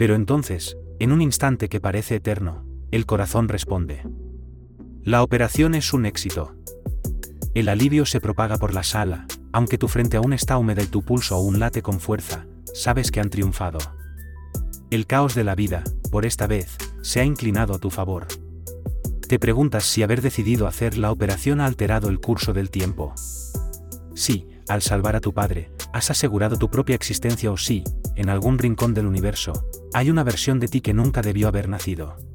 Pero entonces, en un instante que parece eterno, el corazón responde. La operación es un éxito. El alivio se propaga por la sala, aunque tu frente aún está húmeda y tu pulso aún late con fuerza, sabes que han triunfado. El caos de la vida, por esta vez, se ha inclinado a tu favor. Te preguntas si haber decidido hacer la operación ha alterado el curso del tiempo. Sí, al salvar a tu padre, has asegurado tu propia existencia o sí, en algún rincón del universo, hay una versión de ti que nunca debió haber nacido.